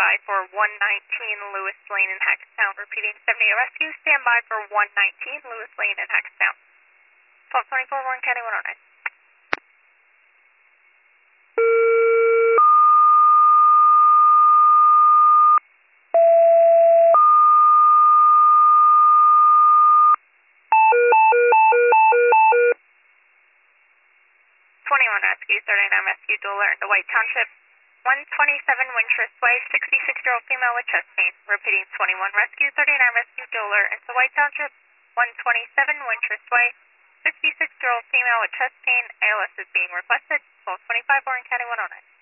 by for 119 Lewis Lane in Hackstown. Repeating 78 rescue. Stand by for 119 Lewis Lane in Hackstown. 1224 Warren County 109. Rescue, 39 Rescue, Dueler into White Township, 127 Wintrust Way, 66-year-old female with chest pain. Repeating 21 Rescue, 39 Rescue, Dueler into White Township, 127 Wintrust Way, 66-year-old female with chest pain. ALS is being requested, 1225 Warren County 109.